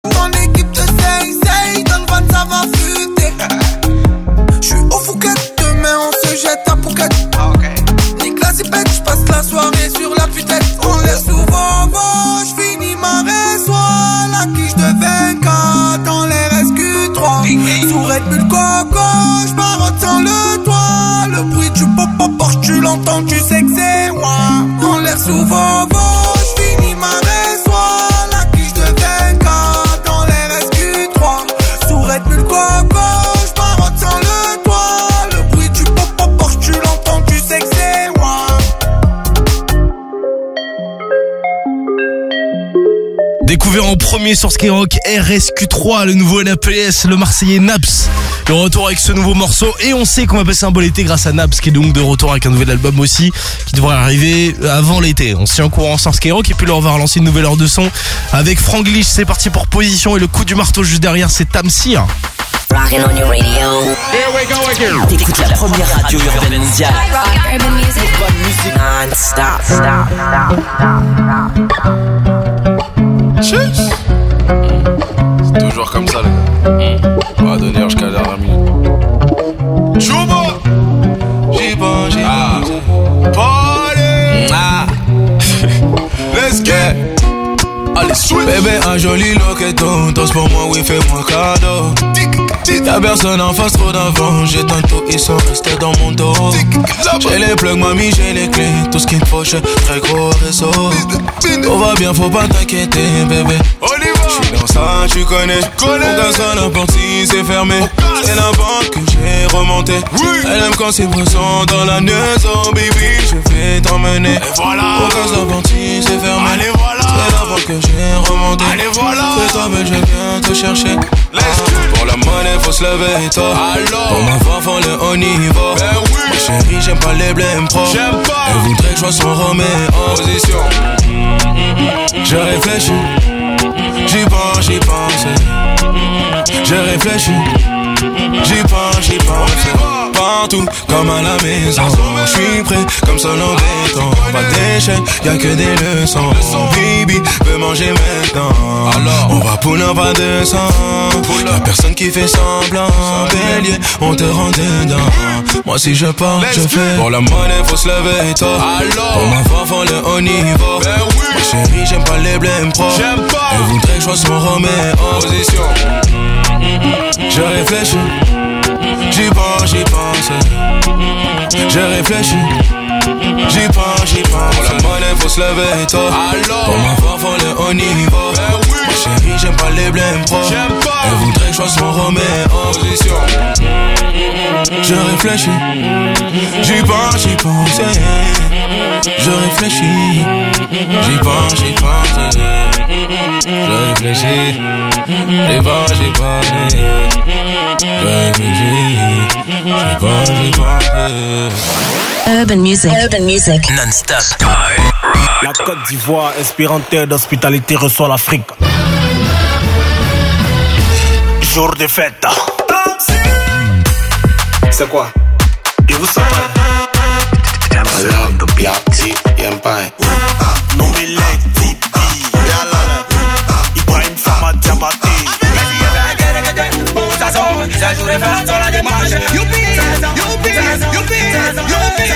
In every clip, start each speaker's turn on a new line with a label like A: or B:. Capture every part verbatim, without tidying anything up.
A: Mon équipe te sait, sait, donne van, ça va fuiter. J'suis au Fouquet, demain on se jette à Phuket. Nique la zipette, j'passe la soirée sur la putette. On laisse souvent beau, j'finis ma résoie. La quiche de vingt-quatre dans les S Q trois. Sous Red Bull Coco, j'barotte sans le toit. Le bruit du pop-pop Porsche, tu l'entends, tu sais que c'est moi. On laisse souvent beau, j'finis ma résoie. La quiche de vingt-quatre dans les S Q trois. Sous Red Bull Coco, j'barotte sans le toit. Le bruit du pop-pop Porsche, tu l'entends, tu sais que c'est moi.
B: Découvert en premier sur Skyrock, R S Q trois, le nouveau N A P S, le Marseillais Naps. De retour avec ce nouveau morceau et on sait qu'on va passer un bon été grâce à Naps qui est donc de retour avec un nouvel album aussi qui devrait arriver avant l'été. On se tient au courant sur Skyrock et puis là on va relancer une nouvelle heure de son avec Franglish. C'est parti pour Position et le coup du marteau juste derrière c'est Tamsir.
C: Rockin' on your radio. Here we go again. T'écoutes la première radio urbaine mondiale. Rock urban music. Urban music. Non-stop. Stop, stop, stop.
D: C'est toujours comme ça, les gars. On va donner jusqu'à la minute. Chouba! J'y pense, j'y pense. Party! Ah! Let's get! Allez, switch! Bébé, un joli loqueton. Danse pour moi, oui, fais-moi cadeau. Y'a personne en face, trop d'avant. J'éteins tout, ils sont restés dans mon dos. J'ai les plugs, mamie, j'ai les clés. Tout ce qu'il me faut, j'ai très gros réseau. Tout va bien, faut pas t'inquiéter, bébé. J'suis dans ça, tu connais. Aucun seul la porte si c'est fermé. C'est la banque que j'ai remonté. Elle aime quand c'est présent dans la maison, baby. Je vais t'emmener. Aucun seul la porte si c'est fermé. C'est la banque que j'ai remonté. C'est toi, mais je viens te chercher. Pour la monnaie, faut se lever, toi. Pour ma voix, faut le haut niveau. Ma chérie, j'aime pas les blèmes pro. Elle voudrait que je sois son Roméo. Position. Je réfléchis. J'y pense, j'y pense. Je réfléchis. J'y pense, j'y pense. Partout, comme à la maison. J'suis prêt, comme seul en béton. Pas d'échec, y'a que des leçons. Baby, veux manger maintenant. Alors, on va pour un pas de sang. Y'a personne qui fait semblant. Bélier, on te rend dedans. Moi si je pars, je fais. Pour la monnaie, faut se lever, toi. Pour ma voix, faut le haut niveau. Ma chérie, j'aime pas les blèmes pro. Elle voudrait que je sois son Roméo. Position. Je réfléchis. J'y pense, j'y pense. Je réfléchis. J'y pense, j'y pense. Pour la monnaie, faut se lever, toi. Pour ma voix, faut le haut niveau. Ma chérie, j'aime pas les blèmes pro. Elle voudrait que je sois son Roméo. Position. Je réfléchis. J'y pense, j'y pense. Je réfléchis. J'y pense, j'y pense. Je réfléchis. J'y pense, j'y pense. Je réfléchis. J'y pense, j'y pense.
C: Urban music. Urban music. Non-stop.
E: La Côte d'Ivoire, inspirante terre d'hospitalité, reçoit l'Afrique. Jour de fête. C'est quoi? Et vous savez? Non mais les Tibi Ibrahim Sama Diabaté.
A: C'est jour de fête sur la démarche. Youpi, youpi, youpi, youpi.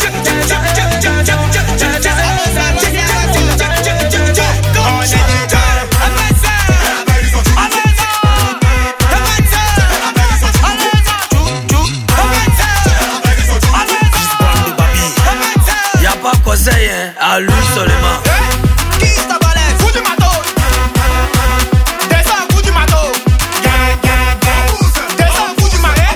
F: Y'a pas conseil, hein, à lui seulement.
A: Qui t'a balé? Fous du matos. Descends, fous du matos. Descends, fous du marais.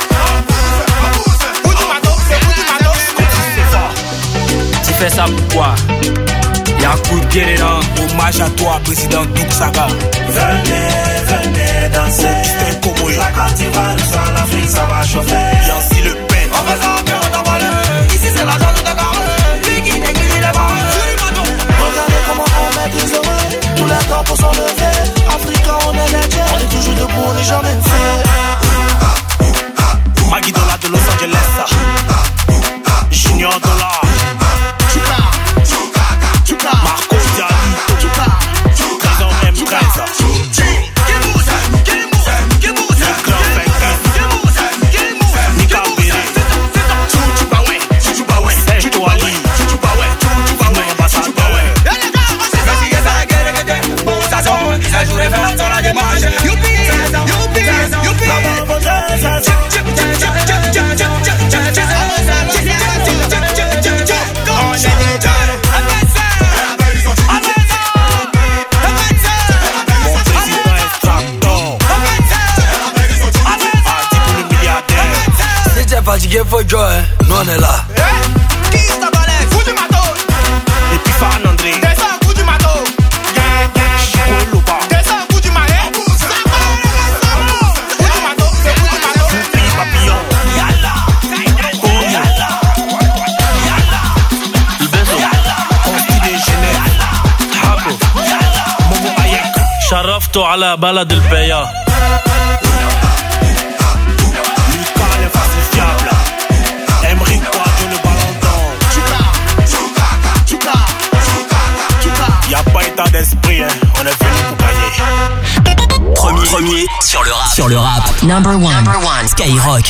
A: Fous du matos, c'est fous du matos.
F: Tu fais ça pourquoi? Y'a un coup de pied dedans.
E: Hommage à toi, président Douk Saga.
G: Venez, venez danser.
E: C'est comme
G: la Côte d'Ivoire, sur l'Afrique, ça va chauffer.
E: Yancy Le Pen.
A: On fait ça, mais on t'en va le. Ici c'est la zone de Dakar. Liquide, liquide, les barres.
G: Regardez comment on maîtrise le vrai. Tous les temps pour s'enlever. Africain, on est les tiens. On est toujours debout, on est jamais fait.
E: Maggie Dollar de Los Angeles. Junior Dollar. Marco Diallo. Trésor M treize.
F: voulais faire dans la démarche. Youpi, youpi, youpi.
H: Fatigué, faut jouer, nous on est là.
G: Qui t'a balai, fou du matos.
E: Et puis Fan André.
G: Descends, fou du matos. Descends, fou du marais. Fou du matos, c'est fou du matos.
E: Fou papillon.
G: Yalla.
E: Oh yalla. Yalla. Ibezo. Consti de Genève. Habo. Momo Ayek. شرفته على بلد البيا. Y'a pas état d'esprit, hein. On est venu pour gagner.
C: Premier, Premier sur le rap. Sur le rap. Number one. Number one. Skyrock.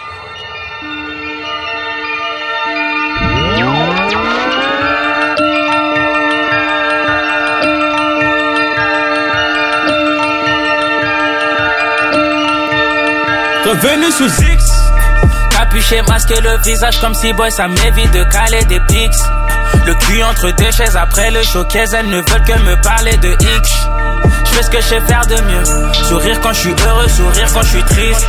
I: Revenu sous X. Capuché, masqué le visage comme si boy, ça m'évite de caler des pics. Le cul entre deux chaises après le showcase, elles ne veulent que me parler de X. Je fais ce que je sais faire de mieux. Sourire quand je suis heureux, sourire quand je suis triste.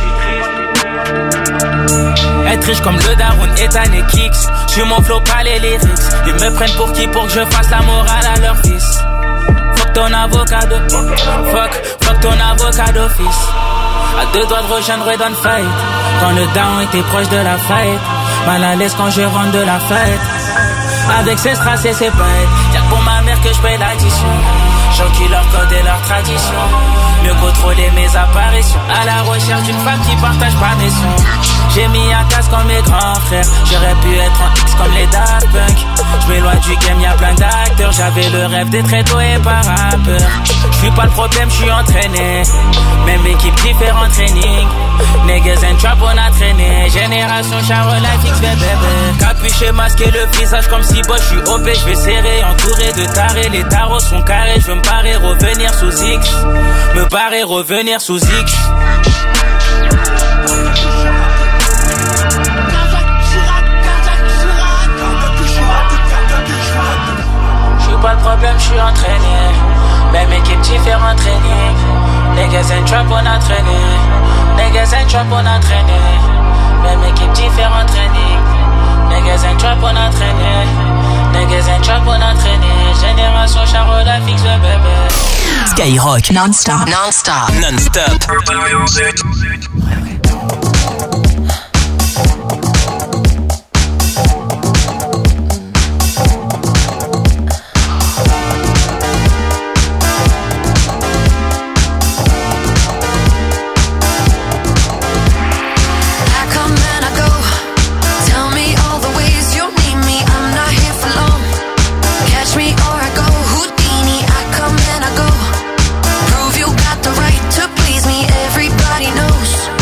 I: Être riche comme le Daron et Tane Kicks. Je suis mon flow, pas les lyrics. Ils me prennent pour qui pour que je fasse la morale à leur fils. Fuck ton avocat de... Fuck, fuck ton avocat d'office. À deux doigts de rejoindre Red Fight. Quand le down était proche de la fête. Mal à l'aise quand je rentre de la fête. Avec ses strass et ses paillettes. Y'a que pour ma mère que je paye l'addition. J'enquille leur code et leur tradition. Mieux contrôler mes apparitions. À la recherche d'une femme qui partage pas mes sons. J'ai mis un casque comme mes grands frères. J'aurais pu être en X comme les Daft Punk. J'm'éloigne du game, y'a plein d'acteurs. J'avais le rêve d'être étoilé par rappeur. J'suis pas le problème, j'suis entraîné. Même équipe, différents training. Niggas and trap, on a traîné. Génération Charo, life X, bébé. Capuché, masqué le visage comme si boy, j'suis O P, j'vais serrer. Entouré de tarés, les tarots sont carrés. J'veux me barrer, revenir sous X. Me barrer, revenir sous X. Pas de problème, je suis entraîné. Même équipe, différents training. Niggas and trap, on a traîné. Niggas and trap, on a traîné. Même équipe, différents training. Niggas and trap, on a traîné. Niggas and trap, on a traîné. Génération Charo, la fixe le bébé.
C: Skyrock. Non-stop. Non-stop. Non-stop.
J: Everybody knows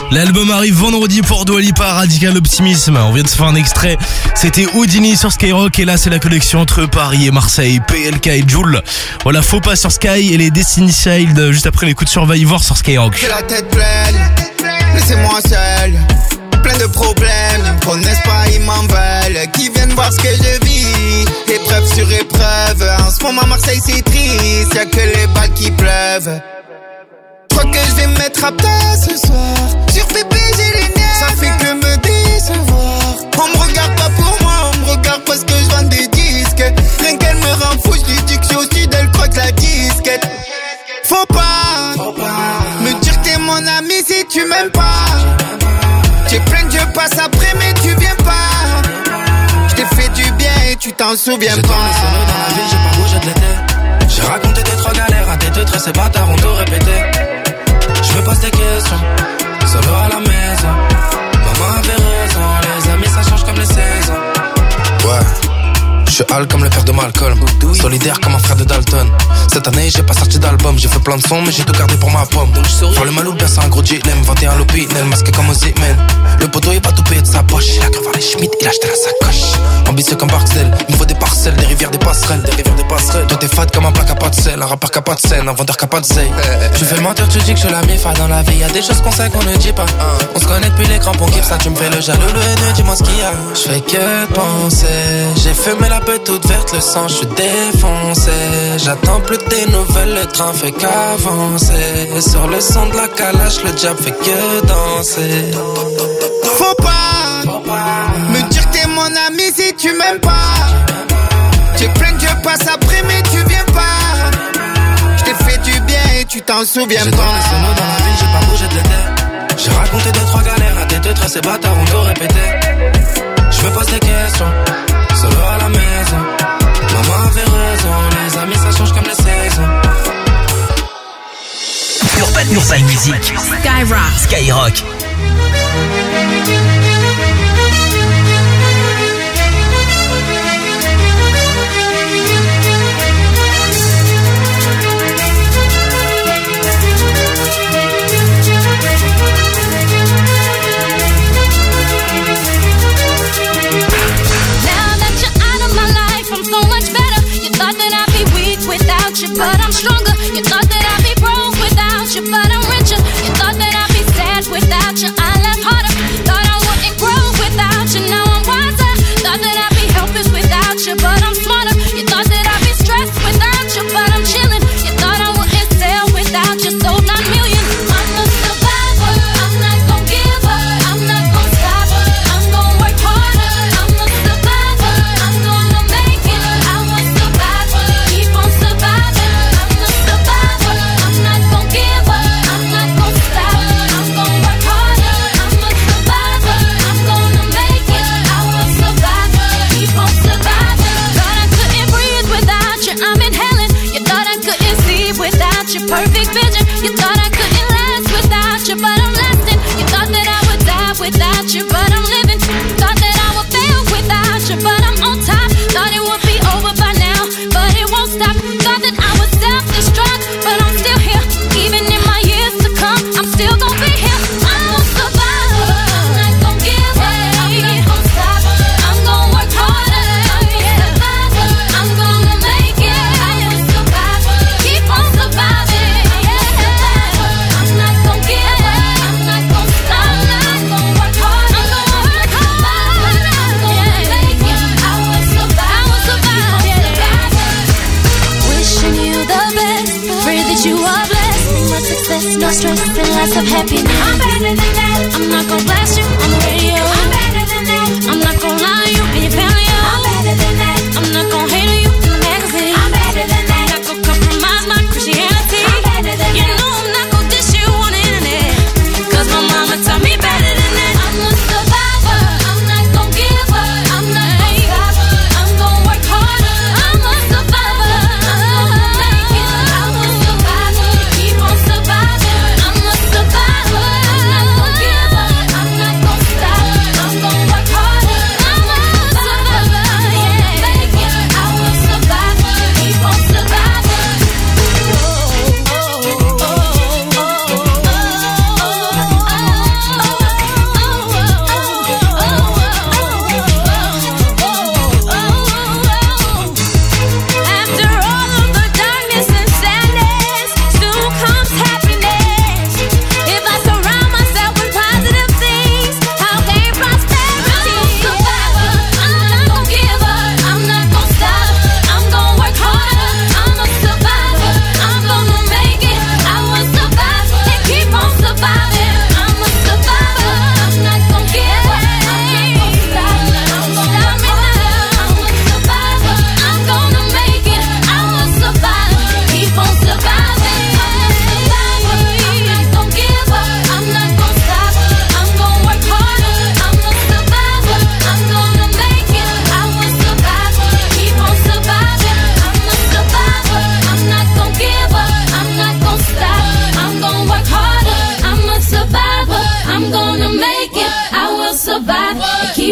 B: L'album arrive vendredi pour Dua Lipa, Radical Optimisme. On vient de se faire un extrait. C'était Houdini sur Skyrock et là c'est la connexion entre Paris et Marseille. P L K et Jul. Voilà, Faux Pas sur Sky et les Destiny Child juste après les coups de Survivor sur Skyrock.
A: J'ai la tête pleine, laissez-moi seul. Plein de problèmes, ils me connaissent pas, ils m'en veulent. Qui viennent voir ce que je vis, épreuve sur épreuve. En ce moment Marseille c'est triste, y'a que les balles qui pleuvent. Je crois que je vais me mettre à plat ce soir. Sur bébé j'ai les nerfs, ça fait que me décevoir. On me regarde pas pour moi, on me regarde parce que je vends des disques. Rien qu'elle me rend fou, je lui dis que je suis au sud, elle croit que la disquette. Faut pas, Faut pas me dire que t'es mon ami si tu m'aimes pas. J'ai plein de jeux, passe après mais tu viens pas. Je t'ai fait du bien et tu t'en souviens
F: j'ai
A: pas.
F: J'ai tourné solo dans la ville, j'ai pas bougé de l'été. J'ai raconté tes trois galères à tes deux traits, ces bâtards ont tout répété. Je me pose des questions, solo à la maison. Maman avait raison, les amis ça change comme les saisons. Ouais. Je suis hal comme le père de Malcolm, solidaire comme un frère de Dalton. Cette année j'ai pas sorti d'album, j'ai fait plein de sons mais j'ai tout gardé pour ma pomme. Faire le mal ou bien c'est un gros dilemme, vingt et un l'opinel, masqué comme Ozzyman. Le poteau est pas tout payé de sa poche, il a cru voir les Schmitt, il a acheté la sacoche. Ambitieux comme Barcel, il me faut des parcelles, des rivières, des passerelles, des rivières, des passerelles. Toi t'es fade comme un plat qui a pas de sel, un rappeur qui a pas de scène, un vendeur qui a pas de zeille. Je fais le menteur, tu dis que je suis la mi-fa dans la vie, y'a des choses qu'on sait qu'on ne dit pas. On se connaît depuis les crampons, kiffe ça, tu me fais le jaloux, le haineux, dis-moi ce qu'il y a. Je fais que penser, j'ai fumé la peur toute verte, le sang, je suis défoncé. J'attends plus tes nouvelles, le train fait qu'avancer. Sur le son de la calache, le diable fait que danser.
A: Faut pas, Faut pas me dire que t'es mon ami si tu m'aimes pas. J'ai plein de jeux, passe après mais tu viens pas. Je t'ai fait du bien et tu t'en souviens
F: j'ai
A: pas.
F: J'ai tourné solo dans la ville, j'ai pas bougé de l'été. J'ai raconté deux trois galères à tes deux traits, ces bâtards ont tout répété. Je me pose des questions, solo à la maison. Maman avait raison, les amis ça change comme les saisons.
C: Urban, Urban Music, Skyrock, Skyrock.
J: But I'm stronger. You thought that I'd be broke without you, but I'm richer. You thought that I'd be sad without you. I laugh harder. Thought I wouldn't grow without you. Now I'm wiser. Thought that I'd be helpless without you, but I'm smarter. You thought that I'd be stressed without you, but I'm chilling. You thought I wouldn't sell without you. Sold nine million. I'm a survivor. I'm not gon' give up. I'm not gon' stop. I'm gon' work harder. I'm a survivor. I'm gonna make it. I'm a survivor. Keep on surviving. Perfect vision. You thought I couldn't last without you, but I'm lasting. You thought that I would die without you, but I'm living. Thought that I would fail without you, but I'm on top. Thought it would be over by now, but it won't stop. Thought that I would self-destruct, but I'm still here. Even in my years to come, I'm still gonna be here. I'm a survivor. I'm not gonna give up. I'm not gonna stop. I'm gonna work harder. I'm a survivor. I'm gonna make it. I'm a survivor. Keep on surviving. No stress and lots of happiness. I'm better than that. I'm not gonna blast you on the radio. I'm better than that. I'm not gonna lie to you and your family. I'm better than that. I'm not gonna hate on you in the magazine. I'm better than that. I'm not gonna compromise my Christianity. I'm better than that. You know I'm not gonna dish you on the internet. Cause my mama taught me better than that. I'm a survivor. I'm not gonna give up. I'm not gonna stop. I'm gonna work harder. I'm a survivor. I'm gonna make it. I'm a survivor. Keep on surviving. I'm a survivor. I'm not gonna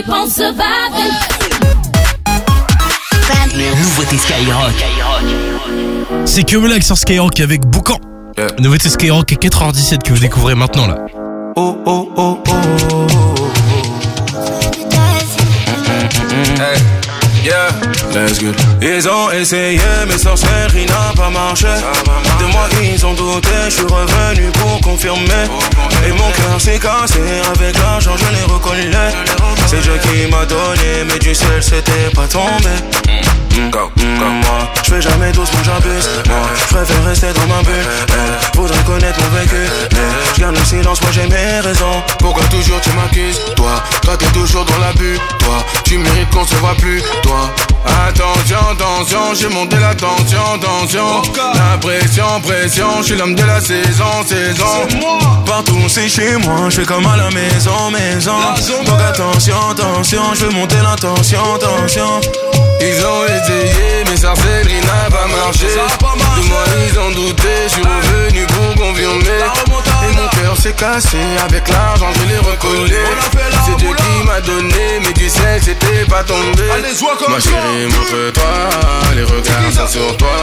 J: keep on surviving.
C: Nouveauté Skyrock.
B: C'est que Black sur Skyrock avec Boucan. Yeah. Nouveauté Skyrock à quatre heures dix-sept que vous découvrez maintenant là.
F: Oh oh oh oh. Hey, yeah, let's go. Ils ont essayé, mais sorcellerie n'a pas marché. De moi ils ont douté, je suis revenu pour confirmer. Et mon cœur s'est cassé, avec l'argent je l'ai recollé. C'est Dieu qui m'a donné, mais du ciel c'était pas tombé. Mmh, comme, mmh, comme moi, je fais jamais doucement, j'abuse. Moi, je préfère rester dans ma bulle. Elle voudrait connaître mon vécu, mais je garde le silence, moi j'ai mes raisons.
D: Pourquoi toujours tu m'accuses? Toi, toi t'es toujours dans l'abus. Toi, tu mérites qu'on se voit plus. Toi, attention, attention, j'ai monté la tension, tension. La pression, pression, je suis l'homme de la saison, saison.
F: Partout c'est chez moi, je fais comme à la maison, maison. Donc attention, attention, je veux monter la tension, tension.
D: Ils ont essayé, mais sorcellerie n'a pas marché. De moi ils ont douté, je suis revenu pour confirmer. Et mon cœur s'est cassé, avec l'argent je l'ai recollé. C'est Dieu qui m'a donné, mais du ciel c'était pas tombé. Ma chérie, montre-toi, les regards sont sur toi.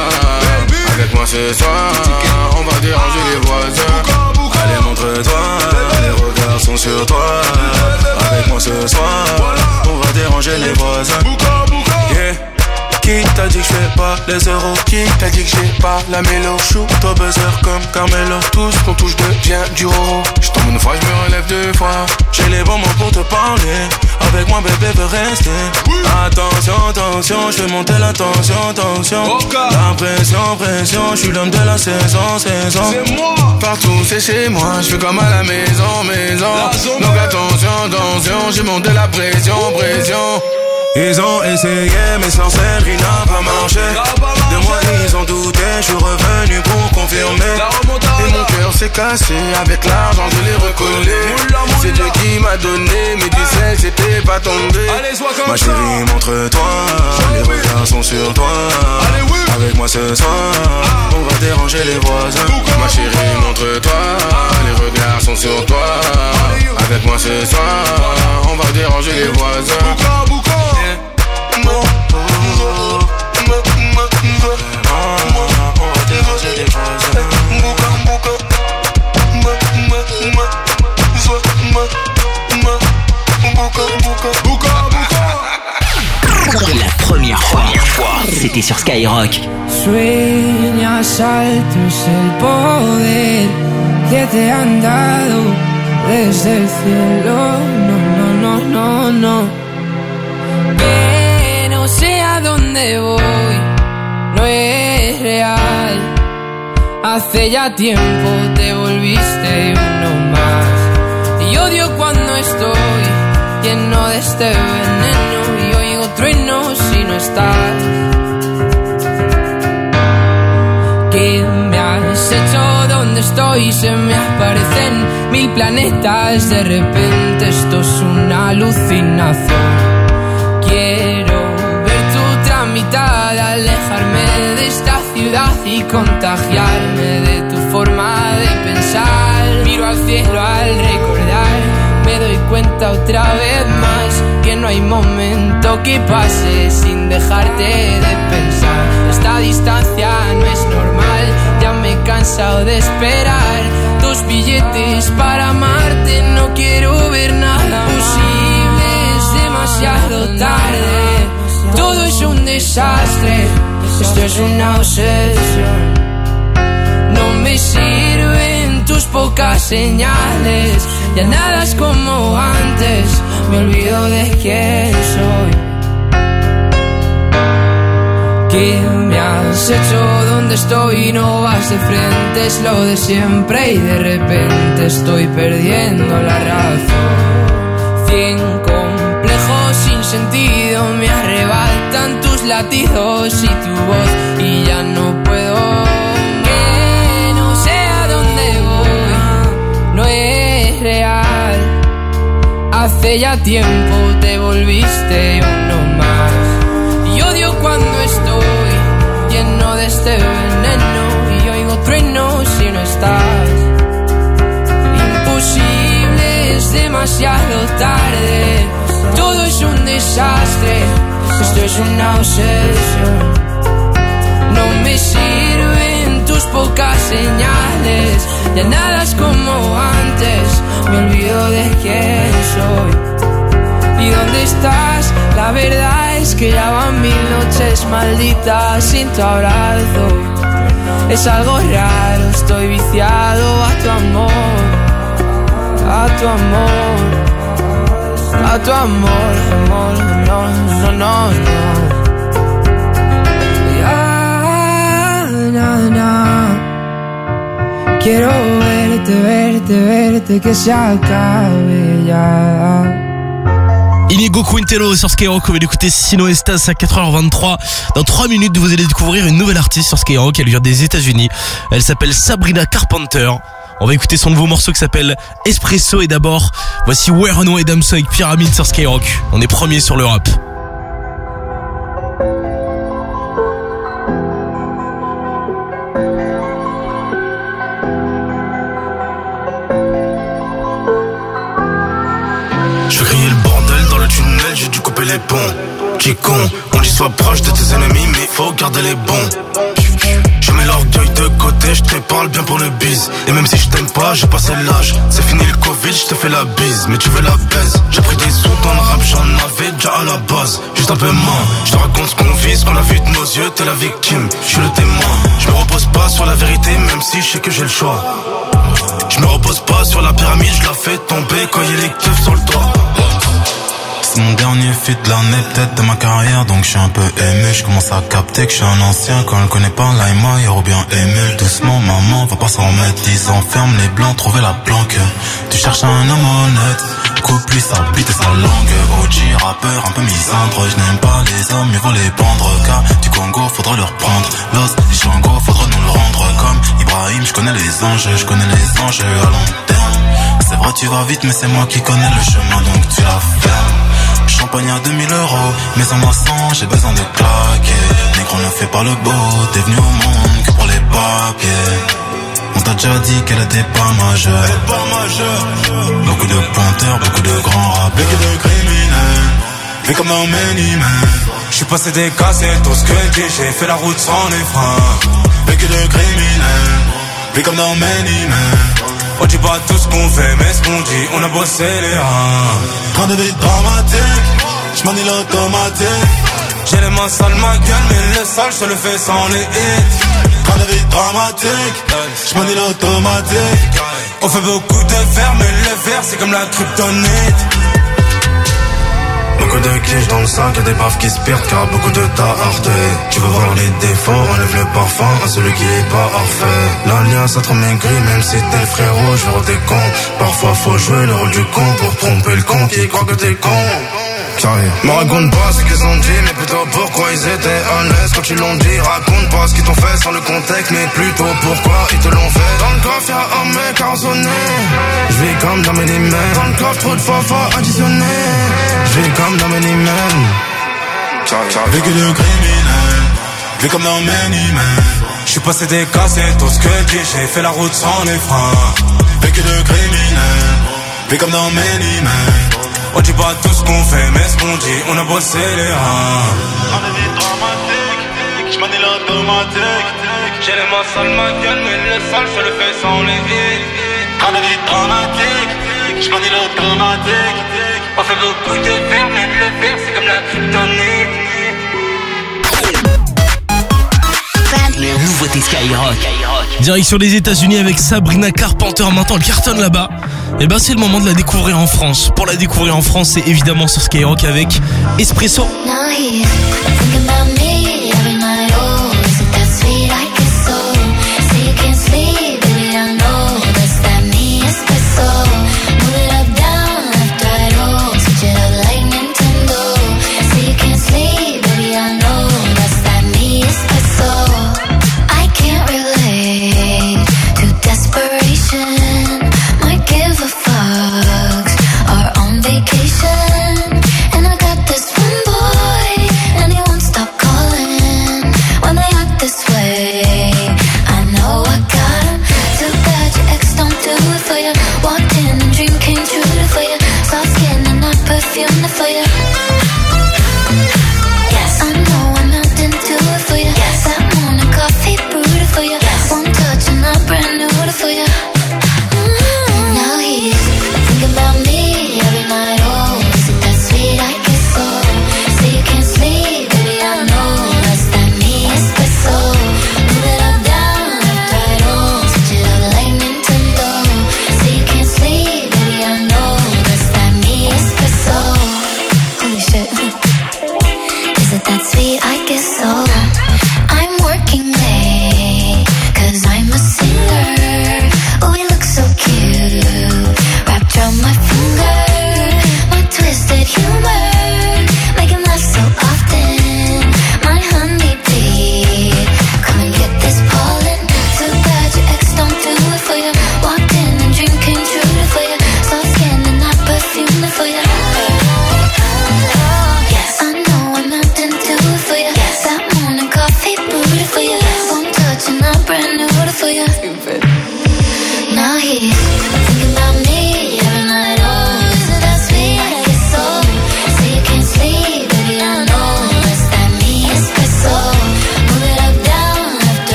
D: Avec moi ce soir, on va déranger les voisins.
F: Allez, montre-toi, les regards sont sur toi. Avec moi ce soir, on va déranger les voisins. Yeah. Qui t'a dit que je fais pas les euros? Qui t'a dit que j'ai pas la mélo? Shoot au buzzer comme Carmelo. Tout ce qu'on touche devient du roro.
D: J'tombe une fois, j'me relève deux fois.
F: J'ai les bons mots pour te parler. Avec moi bébé veut rester. Oui. Attention, attention, je vais monter la tension, tension. La pression, pression, je suis l'homme de la saison, saison.
D: C'est moi.
F: Partout c'est chez moi, je fais comme à la maison, maison. Donc attention, attention, j'ai monté la pression, pression. Ils ont essayé, mais sorcellerie n'a pas marché. De moi ils ont douté, je suis revenu pour confirmer. Et mon cœur s'est cassé, avec l'argent je l'ai recollé. C'est Dieu qui m'a donné, mais du ciel c'était pas tombé. Ma chérie, montre-toi, les regards sont sur toi. Avec moi ce soir, on va déranger les voisins.
D: Ma chérie, montre-toi, les regards sont sur toi. Avec moi ce soir, on va déranger les voisins.
C: La première fois, c'était sur Skyrock.
K: Sueñas altos el poder que te han dado desde el cielo. No, no, no, no, no. Que no sé a dónde voy, no es real. Hace ya tiempo te volviste uno más. Y odio cuando estoy lleno de este veneno y oigo truenos si no estás. ¿Qué me has hecho? ¿Dónde estoy? Se me aparecen mil planetas. De repente esto es una alucinación. Quiero ver tu tramitar, alejarme de esta ciudad y contagiarme de tu forma de pensar. Miro al cielo al recordar, me doy cuenta otra vez más que no hay momento que pase sin dejarte de pensar. Esta distancia no es normal, ya me he cansado de esperar tus billetes para amarte. No quiero ver nada posible, es demasiado tarde. Todo es un desastre, esto es una obsesión. No me sirven tus pocas señales, ya nada es como antes, me olvido de quién soy. ¿Qué me has hecho? ¿Dónde estoy? No vas de frente, es lo de siempre y de repente estoy perdiendo la razón. Cien complejos sin sentido me arrebatan tus latidos y tu voz y ya no puedo. Que no sé a dónde voy, no es real. Hace ya tiempo te volviste uno más. Y odio cuando estoy lleno de este veneno y oigo truenos si no estás. Imposible, es demasiado tarde. Todo es desastre. Esto es una obsesión. No me sirven tus pocas señales. Ya nada es como antes. Me olvido de quién soy. ¿Y dónde estás? La verdad es que ya van mil noches malditas sin tu abrazo. Es algo raro, estoy viciado a tu amor. A tu amor. A tu amor, amor, no, no, no, no. Ya, na, na. Quiero verte, verte, verte, que se acabe ya.
B: Inigo Quintero sur Skyrock, on va l'écouter Sino Estas à quatre heures vingt-trois. Dans trois minutes, vous allez découvrir une nouvelle artiste sur Skyrock, elle vient des États-Unis. Elle s'appelle Sabrina Carpenter. On va écouter son nouveau morceau qui s'appelle Espresso et d'abord, voici Werno et Damso avec Pyramide sur Skyrock. On est premier sur le rap.
L: Je vais crier le bordel dans le tunnel, j'ai dû couper les ponts. Qui con, on dit sois proche de tes ennemis mais faut garder les bons. Je mets l'orgueil de côté, je te parle bien pour le bise. Et même si je t'aime pas, j'ai passé l'âge. C'est fini le Covid, je te fais la bise, mais tu veux la baise. J'ai pris des sous dans le rap, j'en avais déjà à la base. Juste un peu moins, je te raconte ce qu'on vit, ce qu'on a vu de nos yeux, t'es la victime, je suis le témoin. Je me repose pas sur la vérité, même si je sais que j'ai le choix. Je me repose pas sur la pyramide, je la fais tomber quand il y a les keufs sur le toit. C'est mon dernier feat de l'année, peut-être de ma carrière, donc je suis un peu ému. Je commence à capter que je suis un ancien. Quand elle connaît pas l'Aïma, y'aura bien aimé. Doucement, maman, va pas s'en remettre. Ils enferment les blancs, trouver la planque. Tu cherches un homme honnête, coupe lui sa bite et sa langue. O G, rappeur, un peu misandre. Je n'aime pas les hommes, mieux vaut les pendre. Car du Congo, faudra leur prendre. L'os, les Shango, faudra nous le rendre. Comme Ibrahim, je connais les anges, je connais les anges à long terme. C'est vrai, tu vas vite, mais c'est moi qui connais le chemin, donc tu la fermes. Champagne à deux mille euros, mais en ma sang, j'ai besoin de claquer. Négro ne fait pas le beau, t'es venu au monde que pour les papiers. On t'a déjà dit qu'elle était pas majeure. Elle est pas majeure. Beaucoup de pointeurs, beaucoup de grands rappeurs. Beaucoup de criminels, vu comme dans Many Men. J'suis passé des cassettes au squelette, j'ai fait la route sans les freins. Beaucoup de criminels, vu comme dans Many Men. On dit pas tout ce qu'on fait, mais ce qu'on dit, on a bossé les reins. Train de vie dramatique, j'manie l'automatique. J'ai les mains sales, ma gueule, mais le sale, je le fais sans les hits. Train de vie dramatique, j'manie l'automatique. On fait beaucoup de fer, mais le fer, c'est comme la kryptonite. Beaucoup de clichés dans le sac, y'a des baffes qui se perdent car beaucoup de ta arte. Tu veux voir les défauts, enlève le parfum à celui qui est pas parfait. L'alliance a trop maigri, même si t'es le frérot, je veux des cons. Parfois faut jouer le rôle du con pour tromper le con qui croit que t'es con. Me raconte pas ce qu'ils ont dit, mais plutôt pourquoi ils étaient honnêtes quand ils l'ont dit. Raconte pas ce qu'ils t'ont fait sans le contexte, mais plutôt pourquoi ils te l'ont fait. Dans le coffre y'a un mec arraisonné, je vis comme dans Many Men. Dans le coffre trop de fois fois additionné, je vis comme dans Many Men. Vécu de criminel, vis comme dans Many Men. J'suis passé des cassettes au squelette, j'ai fait la route sans les freins. Vécu de criminel, vis comme dans Many Men. On dit pas tout ce qu'on fait, mais ce qu'on dit, on a bossé les reins. On est des dramatiques, j'manie l'automatique. J'ai les mains sales, ma gueule, mais le sale, je le fais sans les hits. On est des dramatiques, j'manie l'automatique. On fait beaucoup de fer, mais le fer, c'est comme la kryptonite.
C: Nouveauté Skyrock.
B: Direction les États-Unis avec Sabrina Carpenter. Maintenant, elle cartonne là-bas. Et ben, c'est le moment de la découvrir en France. Pour la découvrir en France, c'est évidemment sur Skyrock avec Espresso.
J: Vacation, and I got this one boy, and he won't stop calling.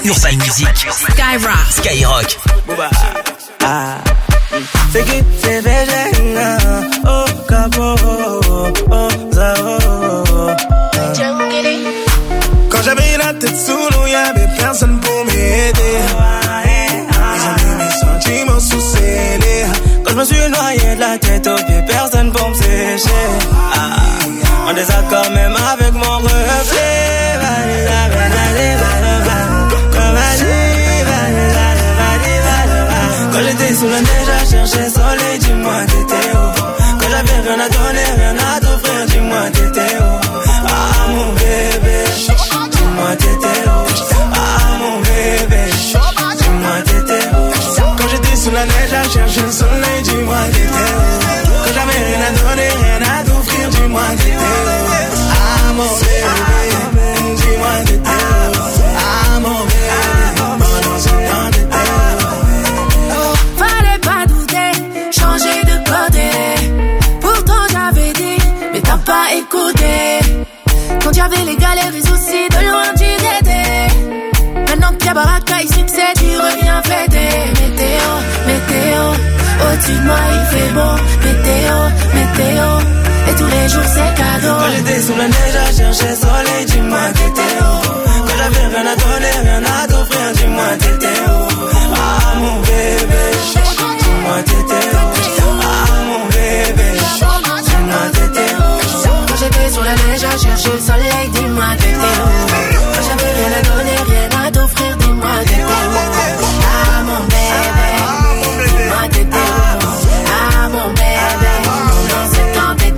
C: Urban Music. Skyrock. Skyrock.
G: Ah, c'est qui c'est végéna, oh capo, oh zao. Quand j'avais la tête sous l'eau, y'avait personne pour m'aider. Ils ont mis mes sentiments sous scellés. Quand je me suis noyé de la tête aux pieds, personne pour me sécher. Ah, en désaccord même avec mon reflet. Quand j'étais sous la neige à chercher soleil, dis-moi t'étais où? Quand j'avais rien à donner, rien à t'offrir, dis-moi t'étais où? Ah mon bébé, dis-moi t'étais où? Ah mon bébé, dis-moi t'étais où? Quand j'étais sous la neige à chercher le soleil, dis-moi t'étais où? Quand j'avais rien à donner, rien à t'offrir, dis-moi t'étais où? Ah mon bébé, dis-moi t'étais où? Ah mon bébé, pendant ce temps t'étais où?
J: Fallait pas douter, changer de côté. Pourtant j'avais dit, mais t'as pas écouté. Quand y'avais les galères et soucis, de loin tu t'étais. Maintenant que y'a baraka et succès, tu reviens fêter. Météo, météo, au-dessus de moi il fait beau. Météo, météo, et tous les jours c'est cadeau.
G: Quand j'étais sous la neige à chercher soleil, dis-moi t'étais où? Quand j'avais rien à donner, rien à t'offrir, dis-moi t'étais où? Ah mon bébé, dis-moi t'étais où? Ah mon bébé, dis-moi t'étais où?
J: Quand j'étais sur la neige à chercher le soleil, dis-moi t'étais où? Quand j'avais rien à donner, rien à t'offrir, dis-moi t'étais où? Ah mon bébé, dis-moi t'étais où? Ah mon bébé, dans ce temps t'étais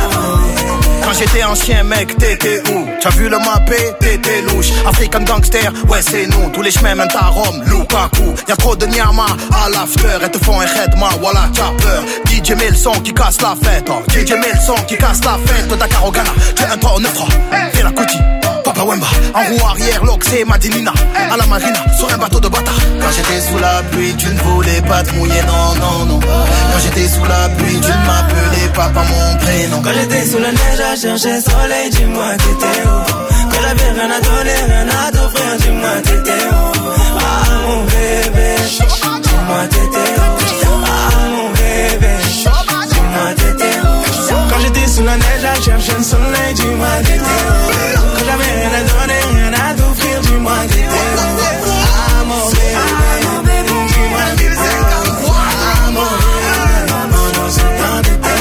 J: où?
M: Quand j'étais un chien mec, t'étais où? T'as vu le mappé, t'étais louche. African gangster, ouais c'est nous. Tous les chemins mènent à Rome, Lukaku. Y'a trop de nyama à l'after. Elles te font un redma, voilà t'as peur. D J met le son qui casse la fête, oh. D J met le son qui casse la fête. Dakar au Ghana, tu es un trois, neuf trois. Fais la Kuti, Papa Wemba. En roue arrière, l'Oxé, Madinina. À la marina, sur un bateau de bâtard.
N: Quand j'étais sous la pluie, tu ne voulais pas te mouiller, non, non, non. Quand j'étais sous la pluie, tu ne m'appelais pas par mon prénom.
G: Quand j'étais sous la neige à chercher soleil, dis-moi t'étais où? Quand j'avais rien à donner, rien à t'offrir, dis-moi t'étais où? Ah mon bébé, dis-moi t'étais où? Ah mon bébé, dis-moi t'étais où? Quand j'étais sous la neige à chercher le soleil, dis-moi t'étais où? Quand j'avais rien à donner, rien à t'offrir, dis-moi t'étais où? Ah mon bébé, dis-moi t'étais où? Ah mon bébé, pendant ce temps t'étais où?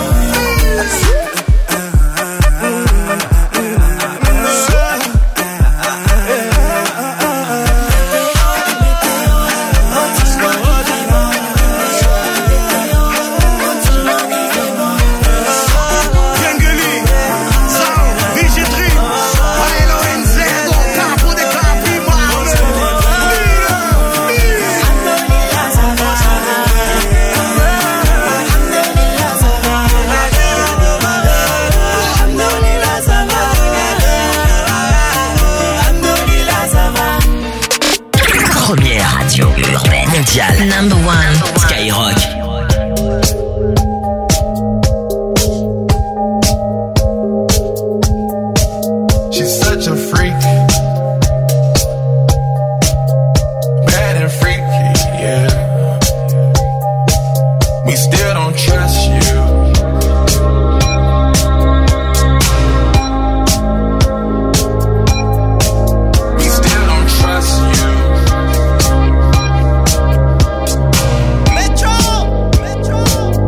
C: Number one. Skyrock.
O: She's such a freak. Bad and freaky, yeah. We still don't trust you. We still don't trust you. Metro, Metro.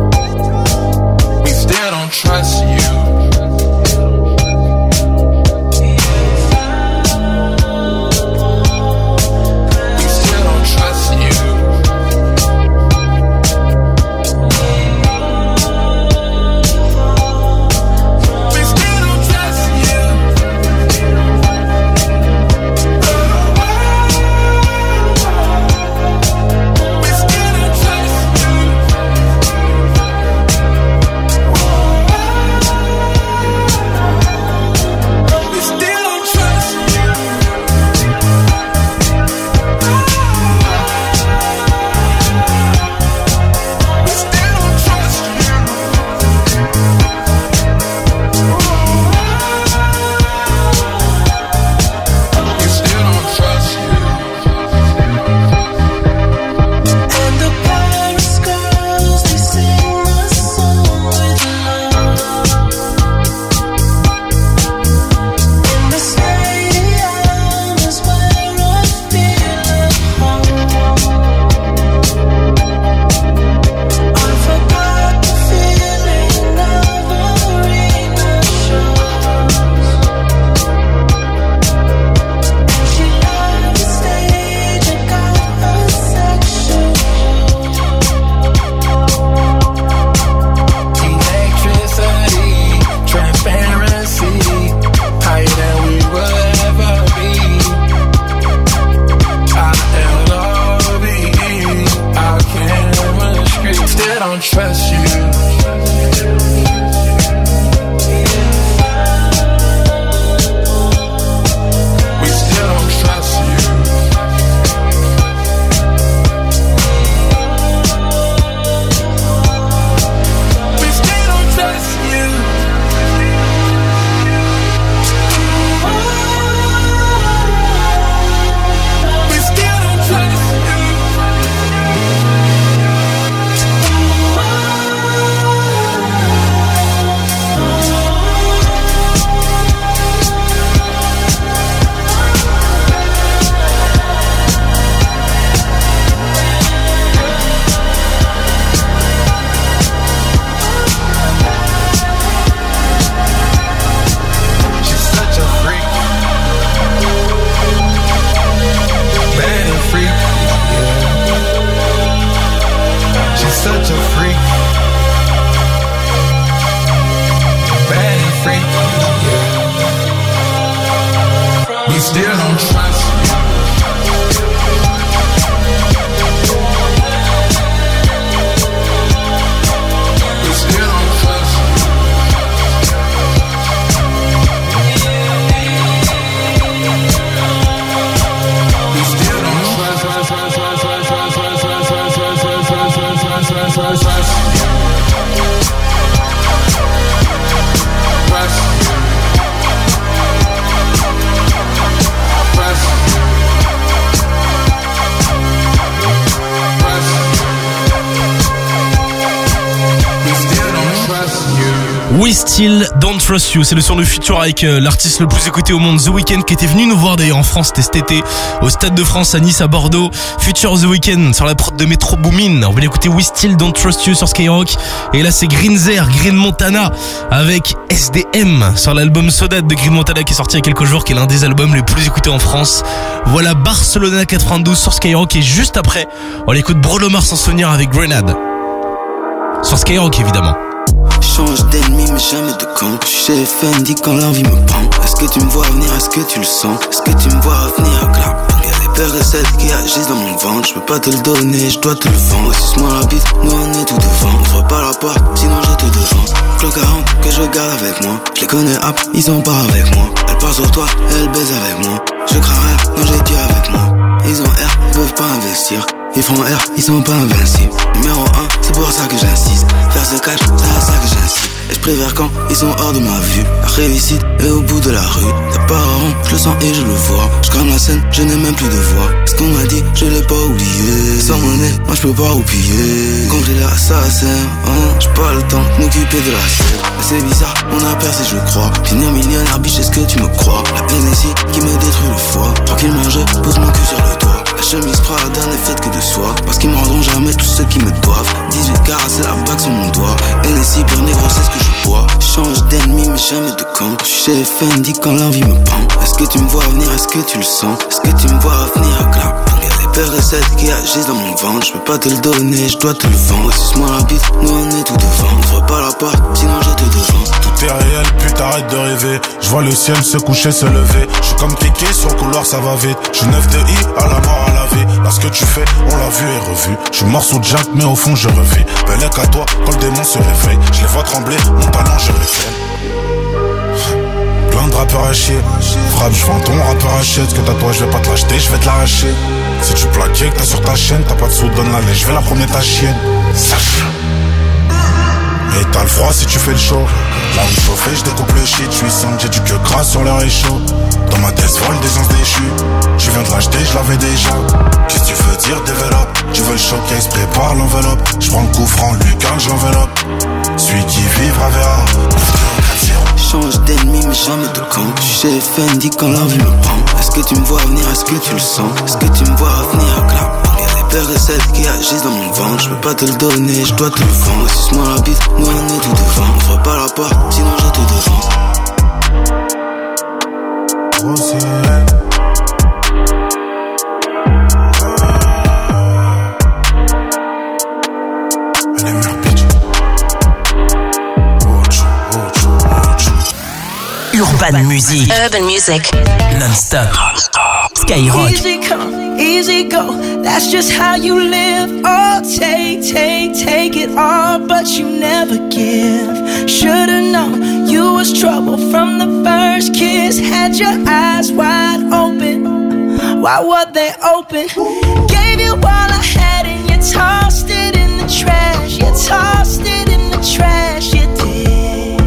B: We Still Don't Trust You, c'est le son de Future avec euh, l'artiste le plus écouté au monde, The Weeknd, qui était venu nous voir d'ailleurs en France, c'était cet été, au Stade de France, à Nice, à Bordeaux. Future, The Weeknd, sur la prod de Metro Boomin. On va l'écouter We Still Don't Trust You sur Skyrock. Et là c'est Green Zer, Green Montana, avec S D M, sur l'album Soda de Green Montana qui est sorti il y a quelques jours, qui est l'un des albums les plus écoutés en France. Voilà Barcelona quatre-vingt-douze sur Skyrock, et juste après, on l'écoute Bruno Mars en souvenir avec Grenade. Sur Skyrock évidemment.
P: Change d'ennemi mais jamais de camp. Je suis chez F N D quand l'envie me prend. Est-ce que tu me vois venir, est-ce que tu le sens? Est-ce que tu me vois venir, clap? Y'a des pères et celles qui agissent dans mon ventre. Je peux pas te le donner, je dois te le vendre. Suce-moi la bite, nous on est tout devant. Ouvre pas la porte, sinon je te devance. Clock quarante que je garde avec moi. Je les connais hop, ils sont pas avec moi. Elle part sur toi, elle baise avec moi. Je crains rien, non j'ai Dieu avec moi. Ils ont R, ils peuvent pas investir. Ils font R, ils sont pas invincibles. Numéro un, c'est pour ça que j'insiste. Faire ce catch, c'est à ça que j'insiste. Et je préfère quand ils sont hors de ma vue. La réussite est au bout de la rue. T'as pas rond, je le sens et je le vois. Je crame la scène, je n'ai même plus de voix. Ce qu'on m'a dit, je l'ai pas oublié. Sans mon nez, moi je peux pas oublier. Compter l'assassin, hein, j'ai pas le temps de m'occuper de la scène. Mais c'est bizarre, on a percé, je crois. Finir millionnaire, biche, est-ce que tu me crois? La N S I qui me détruit le foie. Tranquillement, je pose mon cul sur le toit. La chemise Prada n'est faite que de soie. Parce qu'ils me rendront jamais tous ceux qui me doivent. dix-huit carats, c'est la bague sur mon doigt. N S I, pur négro, c'est ce que je bois. Change d'ennemi, mais jamais de camp. Je suis chez F N D quand l'envie me prend. Est-ce que tu me vois venir, est-ce que tu le sens? Est-ce que tu me vois venir, clap? Y'a des pères et celles qui agissent dans mon ventre. Je peux pas te le donner, je dois te le vendre. Suce-moi la bite, nous on est tout devant. Ouvre pas la porte, sinon je te devance.
L: Tout est réel, putain arrête de rêver. Je vois le ciel se coucher, se lever. Je suis comme Kéké, sur le couloir ça va vite. Je suis neuf de I, à la mort, à la vie. Là ce que tu fais, on l'a vu et revu. Je suis mort sous Jack, mais au fond je revis. Bellec à toi, quand le démon se réveille. Je les vois trembler, mon talent je les fais. Plein de rappeurs à chier. Frappe, je vends ton rappeur à chier. Ce que t'as toi, je vais pas te l'acheter, je vais te l'arracher. Si tu plaquais que t'as sur ta chaîne, t'as pas de sous, donne la lait, je vais la promener ta chienne. Sache. Et t'as le froid si tu fais le show. La rue chauffée, je découpe le shit. Je suis simple, j'ai du queue gras sur le réchaud. Dans ma tête vol des ans déchus. Je viens de l'acheter, je l'avais déjà. Qu'est-ce que tu veux dire, développe? Tu veux le showcase, prépare l'enveloppe. Je prends le coup franc, Lucas, j'enveloppe. Celui qui vivra verra.
P: Change d'ennemi mais jamais de camp. Je suis chez F N D quand l'envie me prend. Est-ce que tu me vois venir, est-ce que tu le sens? Est-ce que tu me vois venir, clap? Y'a des pères et celles qui agissent dans mon ventre. Je peux pas te le donner, je dois te le vendre. Suce-moi la bite, nous on est tout devant. Ouvre pas la porte, sinon je te devance.
L: Oh, c'est...
C: Urban Music.
Q: Urban Music.
C: Non-stop. Skyrock.
R: Easy come, easy go. That's just how you live. Oh, take, take, take it all, but you never give. Should've known you was trouble from the first kiss. Had your eyes wide open. Why were they open? Gave you all I had and you tossed it in the trash. You tossed it in the trash. You did.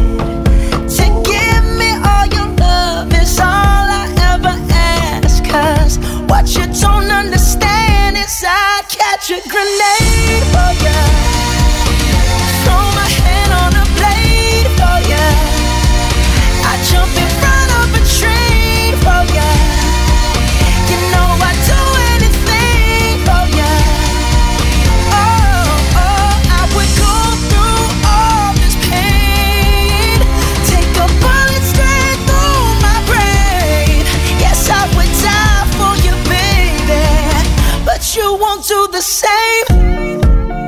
R: What you don't understand is I'd catch a grenade for ya. Throw my hand on a blade for ya. I'd jump in front of a train for ya. You know I'd do anything for ya. Oh, oh, I would go through all this pain. Take a bullet straight through my brain. Yes, I would die. But you won't do the same.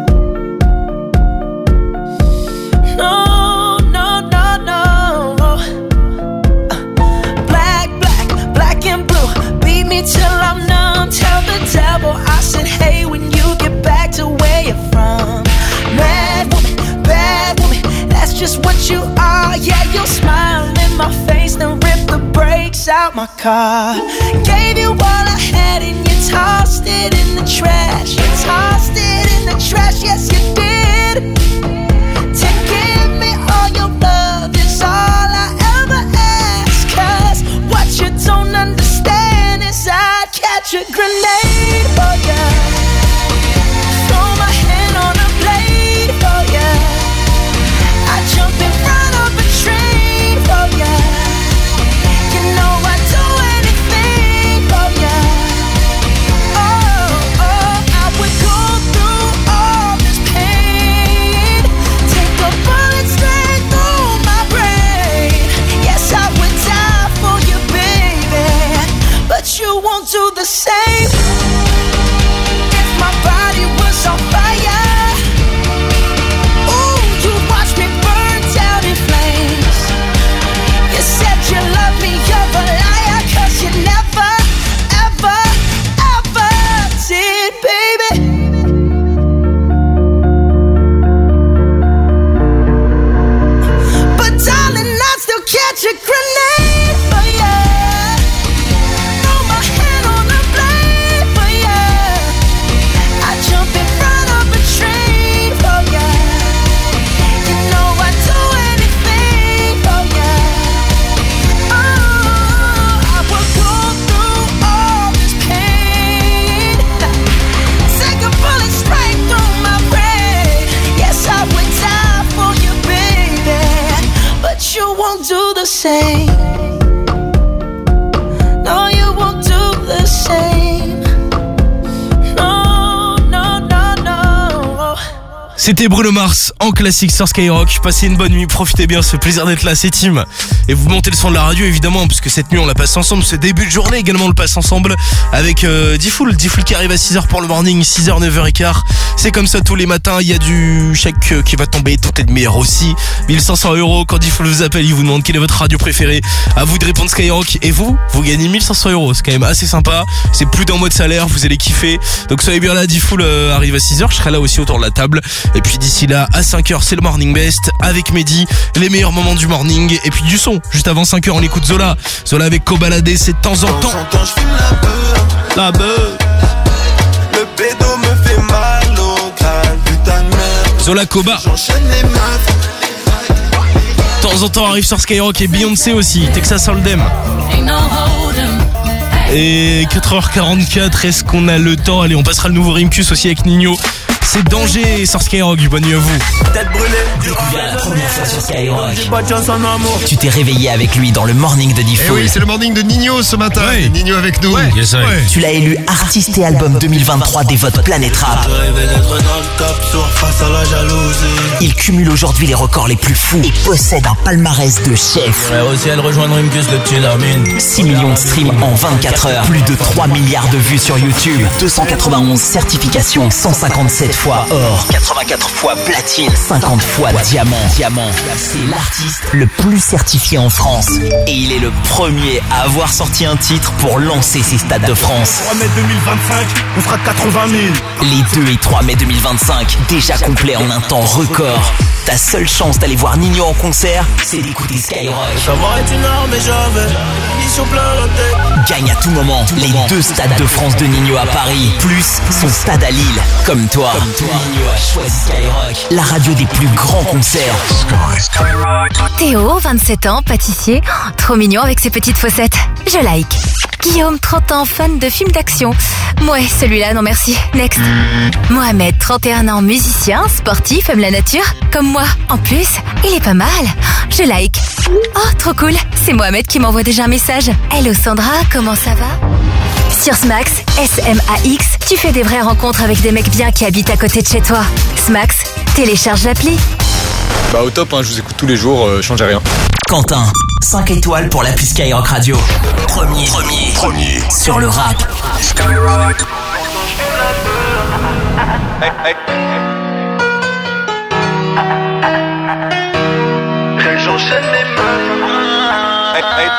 R: No, no, no, no. uh, Black, black, black and blue. Beat me till I'm numb. Tell the devil I said hey when you get back to where you're from. Mad woman, bad woman, that's just what you are. Yeah, you'll smile in my face, then rip the brakes out my car. Gave you all I had and you tossed it in the trash. You tossed it in the trash, yes you did. To give me all your love is all I ever ask. Cause what you don't understand is I'd catch a grenade for ya. Throw my hand on a blade for ya. I'd jump in front of same. No, you won't do the same. No, no, no, no.
B: C'était Bruno Mars en classique sur Skyrock. Passez une bonne nuit, profitez bien, ça fait plaisir d'être là, c'est Tim. Et vous montez le son de la radio évidemment, puisque cette nuit on la passe ensemble. Ce début de journée également on le passe ensemble avec euh, D-Fool. D-Fool qui arrive à six heures pour le morning, six heures, neuf heures quinze. C'est comme ça tous les matins, il y a du chèque qui va tomber toutes les demi-heures aussi. mille cinq cents euros quand D-Fool vous appelle, il vous demande quelle est votre radio préférée. À vous de répondre Skyrock. Et vous, vous gagnez mille cinq cents euros. C'est quand même assez sympa. C'est plus d'un mois de salaire, vous allez kiffer. Donc soyez bien là, D-Fool euh, arrive à six heures. Je serai là aussi autour de la table. Et puis d'ici là, à cinq heures, c'est le Morning Best avec Mehdi. Les meilleurs moments du morning. Et puis du son. Juste avant cinq heures, on écoute Zola. Zola avec Kobalade, c'est de temps en temps.
A: Je fume la beuh,
B: la beuh.
A: Le pédo me fait mal au crâne, putain de merde.
B: Zola Koba.
A: J'enchaîne les meufs.
B: De temps en temps arrive sur Skyrock et Beyoncé aussi. Texas Hold'em. Et quatre heures quarante-quatre, est-ce qu'on a le temps? Allez, on passera le nouveau Rimkus aussi avec Nino. C'est Danger sur Skyrock, bonne nuit à vous.
A: Tête brûlée,
C: découvert la première fois sur Skyrock.
A: J'ai pas de chance en amour.
C: Tu t'es réveillé avec lui dans le morning de D-Fool.
Q: Eh oui, c'est le morning de Nino ce matin. Ouais. Nino avec nous.
B: Ouais. Yes, ouais.
C: Tu l'as élu artiste et album deux mille vingt-trois des votes Planète Rap. Il cumule aujourd'hui les records les plus fous et possède un palmarès de chef.
F: Ouais, aussi elle rejoindre Rimkus, le petit Lamine.
C: six millions de streams en vingt-quatre heures. Plus de trois milliards de vues sur YouTube. deux cent quatre-vingt-onze certifications. cent cinquante-sept fois or. quatre-vingt-quatre fois platine. cinquante fois diamant. Diamant. C'est l'artiste le plus certifié en France. Et il est le premier à avoir sorti un titre pour lancer ses stades de France.
M: trois mai deux mille vingt-cinq, on fera quatre-vingt mille.
C: Les deux et trois mai deux mille vingt-cinq, déjà complet en un temps record. Ta seule chance d'aller voir Nino en concert, c'est d'écouter Skyrock.
A: Ça va être une arme mais j'avais mission plein la tête.
C: Gagne à tout moment tout les moment. deux stades de France de Nino à Paris, plus son stade à Lille. Comme toi, Comme toi. Nino a choisi Skyrock, la radio des plus grands concerts.
S: Théo, vingt-sept ans, pâtissier, trop mignon avec ses petites fossettes. Je like. Guillaume, trente ans, fan de films d'action. Ouais, celui-là, non merci. Next. Mohamed, trente et un ans, musicien, sportif, aime la nature, comme moi. En plus, il est pas mal. Je like. Oh, trop cool. C'est Mohamed qui m'envoie déjà un message. Hello Sandra, comment ça va? Sur Smax, S M A X, tu fais des vraies rencontres avec des mecs bien qui habitent à côté de chez toi. Smax, télécharge l'appli.
T: Bah au top, hein, je vous écoute tous les jours, euh, changez rien.
C: Quentin, cinq étoiles pour l'appli Skyrock Radio. Premier, premier, premier sur le rap. Skyrock.
A: Hey, hey, hey. J'enchaîne les mains. Hey, hey.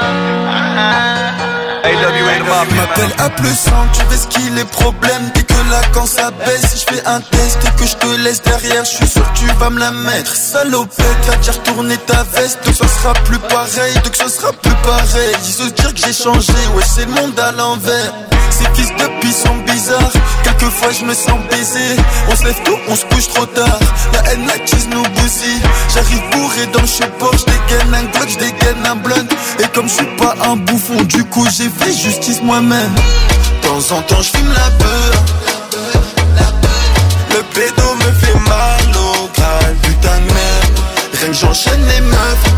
A: Tu m'appelles à plus cent, tu veux ce qu'il est problème. Dès que là quand ça baisse, si je fais un test et que je te laisse derrière, je suis sûr que tu vas me la mettre. Salopette, t'as déjà retourné ta veste, donc ça sera plus pareil, donc ça sera plus pareil. Ils se dire que j'ai changé, ouais c'est le monde à l'envers. Ces fils de pis sont bizarres, quelquefois je me sens baisé. On se lève tôt, on se couche trop tard. La haine acquise nous bousille. J'arrive bourré dans le support, je dégaine un glock, je dégaine un blunt. Et comme je suis pas un bouffon, du coup j'ai fait justice moi-même. De temps en temps je fume la peur. Le pédo me fait mal au crâne, putain de merde. Rien que j'enchaîne les meufs.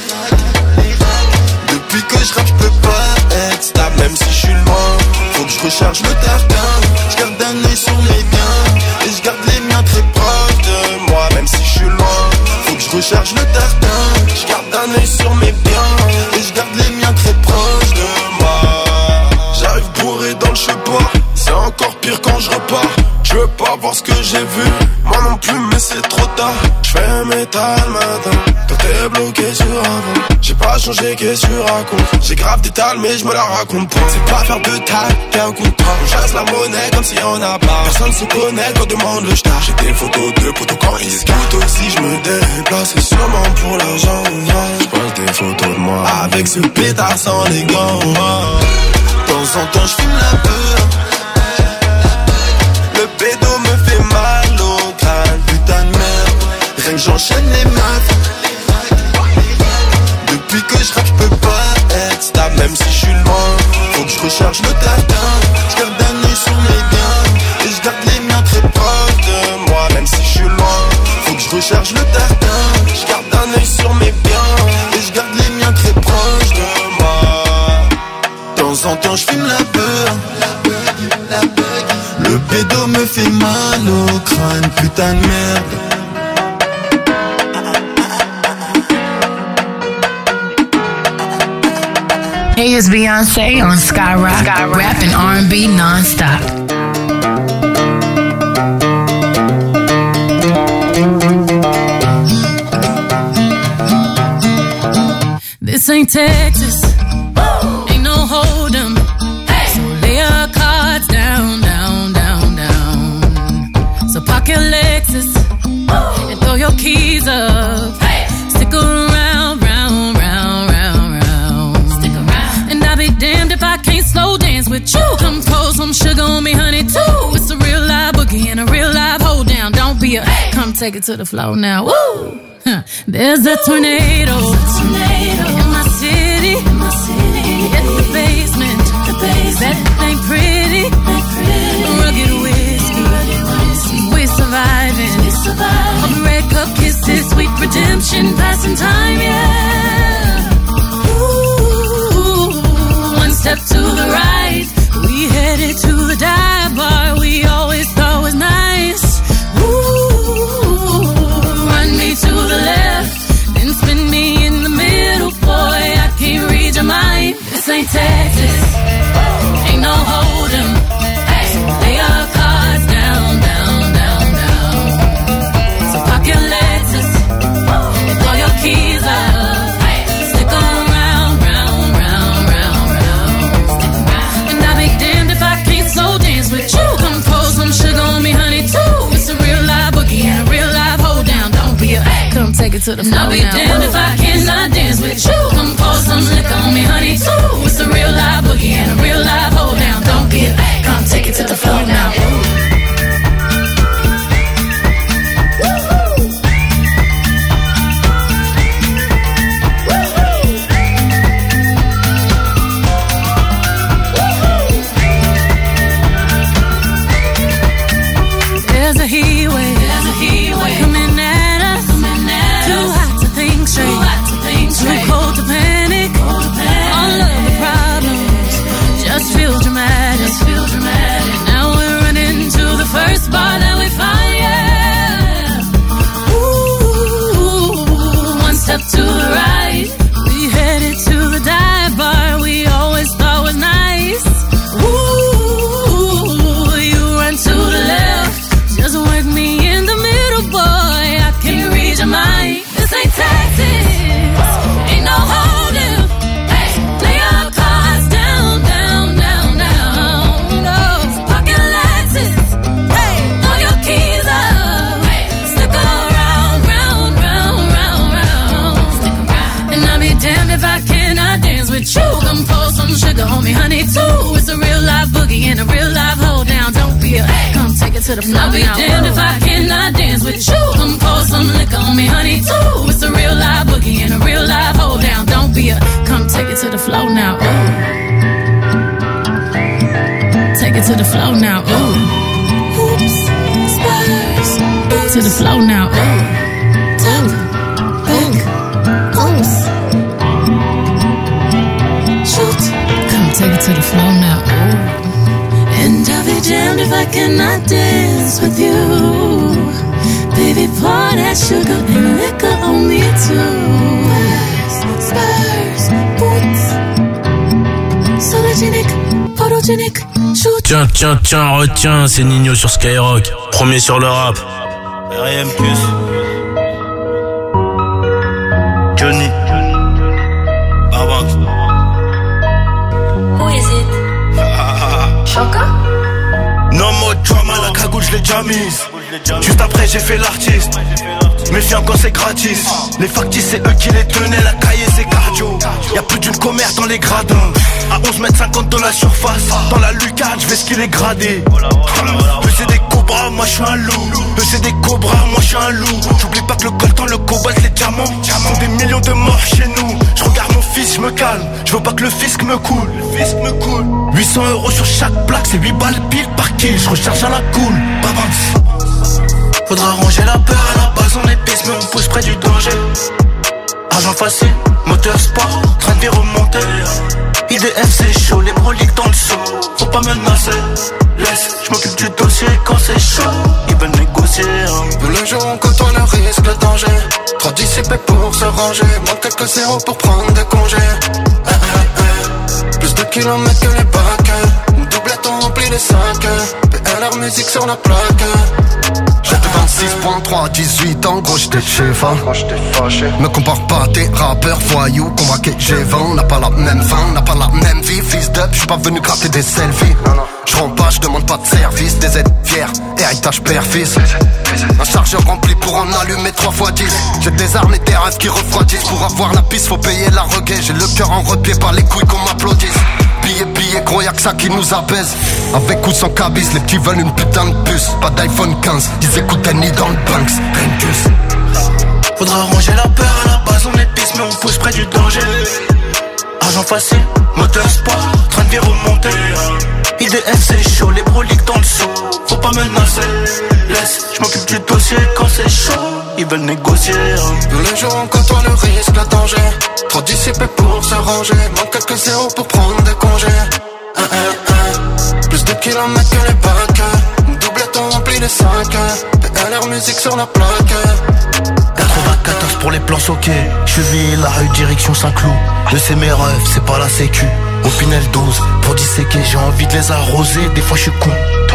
A: Depuis que je rappe, je peux pas être stable, même si je suis loin. Faut que je recharge le tartin. Je garde un œil sur mes biens et je garde les miens très proches de moi, même si je suis loin. Faut que je recharge le tartin. Je garde un œil sur mes biens et je garde les miens très proches de moi. J'arrive bourré dans le chemin, c'est encore pire quand je repars. Je veux pas voir ce que j'ai vu, moi non plus mais c'est trop tard. Je fais un métal matin, toi t'es bloqué sur avant. J'ai pas changé, qu'est-ce que tu racontes? J'ai grave des tales mais je me la raconte pas. C'est pas faire de taille, qu'un contrat. On chasse la monnaie comme si on a pas. Personne se connaît quand demande le star. J'ai des photos de potos quand ils scoutent aussi. Je me déplace, c'est sûrement pour l'argent. Je pose des photos de moi avec ce pétard sans les gants. De temps en temps je fume la peur. Le pédo me fait mal au crâne, putain de merde. Rien que j'enchaîne les meufs. Depuis que je rappe, je peux pas être stable, même si je suis loin. Faut que je recharge le tartin. Je garde un œil sur mes biens et je garde les miens très proches de moi, même si je suis loin. Faut que je recharge le tartin. Je garde un œil sur mes biens et je garde les miens très proches.
N: Le bédo me fait mal au crâne, putain de merde.
U: Hey, it's Beyonce on Skyrock, Skyrock. Rapping R and B non-stop.
V: This ain't Texas, Woo! Ain't no hold'em. Hey! So lay your cards down, down, down, down. So park your Lexus Woo! And throw your keys up. Hey! Stick around, round, round, round, round. Stick around. And I'll be damned if I can't slow dance with you. Come pour some sugar on me, honey, too. It's a real live boogie and a real live hold down. Don't be a hey! Come take it to the floor now. Woo! Huh. There's a tornado, a tornado in my city, in my city. In the basement, the basement. That ain't pretty, ain't pretty. Rugged whiskey, rugged whiskey. We're surviving, we're surviving. All the red cup kisses, sweet redemption, passing time, yeah. Ooh, one step to the right, we headed to the dive bar we always thought was nice. To the left, then spin me in the middle, boy, I can't read your mind. This ain't Texas, ain't no hold'em. Hey, lay your cards down, down, down, down. So park your Lexus and throw your keys up. Hey, stick around, round, round, round, round. And I'll be damned if I can't slow dance with you. Come pour some sugar on me, honey, too. It's a real live boogie and a real live hold down. Don't be a come take it to the floor. I'll be damned if I cannot dance with you. Come pour some liquor on me, honey, too. It's a real live boogie and a real live hold down. Don't be a come take it to the floor now. There's a heat wave, there's a heat wave coming at us. Coming at Too us. hot to think straight, Too, hot to think straight. Too cold to panic. Cold to panic. All of the problems just feel dramatic. Just feel dramatic. Now we're running to the first bar that we find. Yeah. Ooh, one step to the right, we headed to the dive bar we always thought was nice. Ooh, you run to the left. Just work me in the middle, boy, I can't read your mind. This ain't Texas, ain't no hold'em. Hey, lay your cards down, down, down, down. No, park your Lexus, hey, throw your keys up. Hey, stick around, round, round, round, round. Stick around. And I'll be damned if I cannot dance with you. Come pour some sugar on me, honey, too. It's a real live boogie and a real live hold down. Don't be a hey, come take it to the floor. I'll be damned if I cannot dance with you. Come pour some liquor on me, honey, too. It's a real live boogie and a real live hold down. Don't be a come take it to the floor now. Ooh. Take it to the floor now. Ooh. Oops, Spurs. To the floor now. Ooh. Top, back, oops. Shoot. Come take it to the floor now. Ooh. And I'll be damned if I cannot dance with you. Baby, pour that sugar and liquor on me too. Spurs, boots, sologenic, photogenic, shoot.
B: Tiens, tiens, tiens, retiens, c'est Nino sur Skyrock. Premier sur le rap.
M: R M plus. Johnny. Barbank.
J: Who is it? Choca?
L: No more drama, la cagoule je l'ai déjà mise. Juste après j'ai fait l'artiste. Méfiant quand c'est gratis. Les factices c'est eux qui les tenaient. La cahier c'est cardio. Y'a plus d'une commère dans les gradins. À onze mètres cinquante dans la surface. Dans la lucarne je vais skier les gradés. Eux c'est des cobras, moi je suis un loup. Eux c'est des cobras, moi je suis un loup. J'oublie pas que le coltan, le cobalt, les diamants font des millions de morts chez nous. Je regarde mon fils, je me calme. Je veux pas que le fisc me coule. Le fisc me coule. huit cents euros sur chaque plaque, c'est huit balles pile par kill. Je recharge à la cool. Babanks. Faudra ranger la peur à la base, on est pisse mais on pousse près du danger. Argent facile, moteur sport, train de vie remonter. I D F c'est chaud, les bras
A: broliques dans le seau. Faut pas menacer, laisse, j'm'occupe du dossier quand c'est chaud. Ils veulent négocier hein.
F: Tous les jours on côtoie le risque, le danger. Trop dissipé pour se ranger. Manque quelques zéros pour prendre des congés. eh, eh, eh. Plus de kilomètres que les bacs. Une doublette on remplit les sacs. P L R musique sur la plaque.
L: J'étais vingt-six point trois à dix-huit ans, gros j'étais chef hein. Me compare pas à tes rappeurs voyous qu'on braquait G vingt. On n'a pas la même fin, on n'a pas la même vie. Fils d'up, j'suis pas venu gratter des selfies. J'rends pas, j'demande pas de service. Des aides fiers, héritage père-fils. Un chargeur rempli pour en allumer trois fois dix. J'ai des armes et des rêves qui refroidissent. Pour avoir la piste faut payer la regaie. J'ai le cœur en repied par les couilles qu'on m'applaudisse. Billets, billets, gros y'a que ça qui nous apaise. Avec ou sans cabis, les petits veulent une putain de puce. Pas d'iPhone quinze, ils écoutent ni dans le Banks. Rien
A: Faudra ranger la peur à la base, on est pisse mais on pousse près du danger. Argent facile, moteur sport, train de vie remonté. I D F c'est chaud, les broliques dans le seau. Faut pas menacer, laisse, j'm'occupe du dossier quand c'est chaud. Ils veulent négocier
F: Tous les jours on côtoie le risque, le danger. Trop dissipé pour se ranger. Manque quelques zéros pour prendre des congés. eh, eh, eh. Plus de kilomètres que les bacs. Une doublette on remplit les sacs. P L R musique sur la plaque.
A: quatre-vingt-quatorze pour les plans soqués. Cheville, la rue, direction Saint-Cloud. Le c'est mes rêves, c'est pas la sécu. Au Pinel douze, pour disséquer, j'ai envie de les arroser. Des fois je suis con.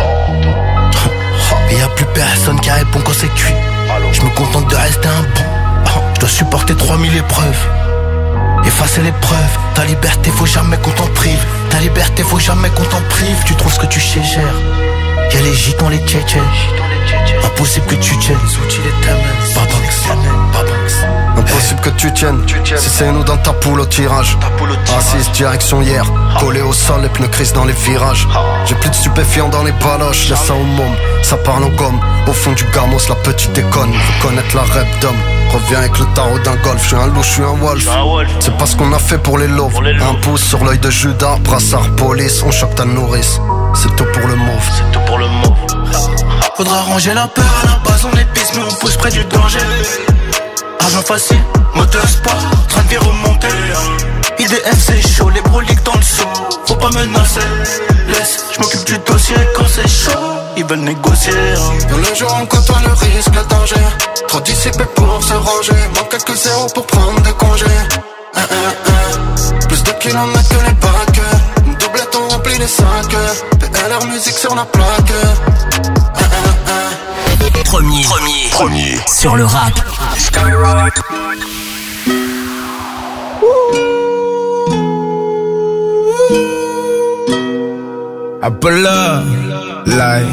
A: Et y'a plus personne qui répond quand c'est cuit. Je me contente de rester un bon. Je dois supporter trois mille épreuves. Effacer l'épreuve. Ta liberté, faut jamais qu'on t'en prive. Ta liberté, faut jamais qu'on t'en prive. Tu trouves ce que tu sais gères. Y'a les gitans, les tchétchènes. Impossible que tu tiennes. Les outils, les Babanks, Babanks.
L: Impossible que tu tiennes. Si c'est nous dans ta poule au tirage. Assise, direction hier. Collé au sol, les pneus crissent dans les virages. J'ai plus de stupéfiants dans les baloches. Laisse ça au môme, ça parle en gomme. Au fond du gamos, la petite déconne. Faut connaître la rep d'homme. Reviens avec le tarot d'un golf. J'suis un loup, j'suis un wolf. C'est pas ce qu'on a fait pour les loaves. Un pouce sur l'œil de Judas. Brassard police, on choque ta nourrice. C'est tout pour le mauve.
A: C'est tout pour le mauve. Faudra ranger la peur à la base, on est pisse mais on pousse près du danger. Argent facile, moteur sport, train de vie remonté. I D F c'est chaud, les broliques dans le seau. Faut pas menacer, laisse, j'm'occupe du dossier quand c'est chaud. Ils veulent négocier
F: Tous les jours on côtoie le risque, le danger. Trop dissipé pour se ranger. Manque quelques zéros pour prendre des congés. eh, eh, eh. Plus de kilomètres que les bacs. Une doublette on remplit les sacs. P L R musique sur la plaque. eh, eh, eh.
C: Premier, premier, premier sur le rap. Skyrock.
E: I pull up, like,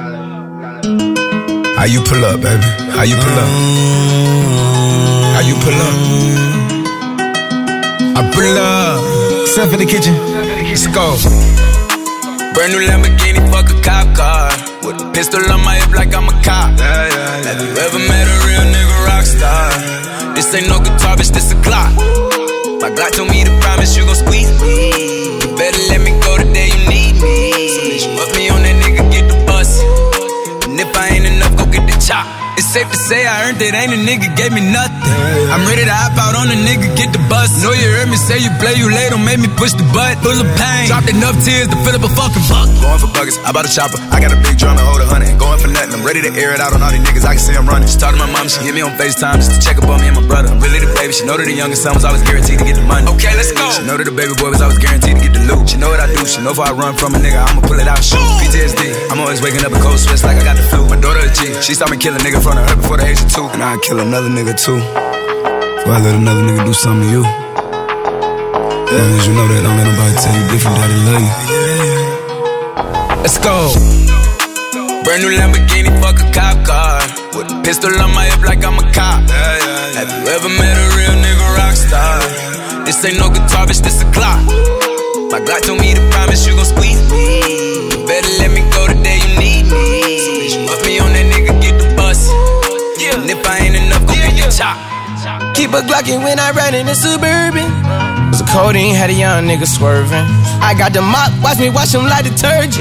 E: how you pull up, baby? How you pull up? How you pull up? I pull up, step in the kitchen, let's go.
H: Brand new Lamborghini, fuck a cop car. With a pistol on my hip like I'm a cop. Yeah, yeah, yeah. Have you ever met a real nigga rock star? This ain't no guitar, bitch, this a Glock. My Glock told me to promise you gon' squeeze me. You better let me go the day you need me. So bitch, put me on that nigga, get the bus. And if I ain't enough, go get the chop. It's safe to say I earned it, ain't a nigga gave me nothing. I'm ready to hop out on a nigga, get the bus. Know you heard me say you play, you late, don't make me push the butt. Full of pain, dropped enough tears to fill up a fucking buck.
E: Going for buckets, I bought a chopper. I got a big drum to hold a hundred. Going for nothing, I'm ready to air it out on all these niggas. I can see I'm running.
H: Just talk to my mom, she hit me on FaceTime just to check up on me and my brother. I'm really the baby, she know that the youngest son was always guaranteed to get the money. Okay, let's go. She know that the baby boy was always guaranteed to get the loot. She know what I do, she know if I run from a nigga, I'ma pull it out, shoot. P T S D, I'm always waking up in cold sweats like I got the flu. My daughter a G, she saw me kill a nigga in front of her before the age of two.
E: And I'll kill another nigga too. Before I let another nigga do something to you. As long as you know that, don't let nobody tell you different that they love you.
H: Let's go. Brand new Lamborghini, fuck a cop car. With a pistol on my hip like I'm a cop. Yeah, yeah, yeah. Have you ever met a real nigga rock star? This ain't no guitar, bitch, this a Glock. My Glock told me to promise you gon' squeeze me. You better let me go the day you need me. So bitch, put me on that nigga, get the bus. Yeah. And if I ain't enough, go yeah, get yeah. the chop.
W: Keep a Glockin' when I ride in the Suburban. Was a codeine, had a young nigga swerving. I got the mop, watch me wash him like detergent.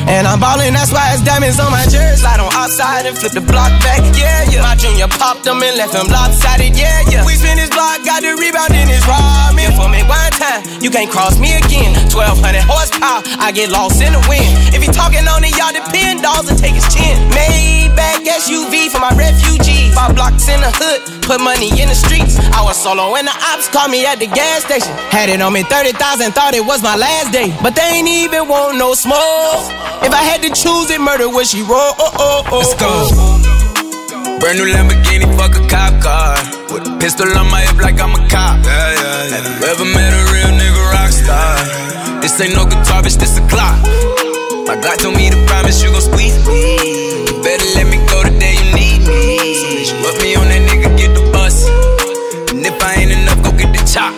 W: And I'm ballin', that's why it's diamonds on my jersey. Slide on outside and flip the block back, yeah, yeah. My junior popped them and left him lopsided, yeah, yeah. We spin his block, got the rebound in his ramen. For me one time, you can't cross me again. twelve hundred horsepower, I get lost in the wind. If he talking on it, y'all depend, dolls and take his chin. Maybach S U V for my refugees. Five blocks in the hood, put money in the streets. I was solo and the ops called me at the gas station. Had it on me thirty thousand, thought it was my last day. But they ain't even want no smoke. If I had to choose it, murder would she roll? Oh, oh, oh,
H: Let's go.
W: Oh.
H: Brand new Lamborghini, fuck a cop car. With a pistol on my hip like I'm a cop. Yeah, yeah, yeah. Have you ever met a real nigga rock star? This ain't no guitar, bitch, this a clock. My God told me to promise you gon' squeeze me. You better let me go the day you need me. So bitch, put me on that nigga, get the bus. And if I ain't enough, go get the chop.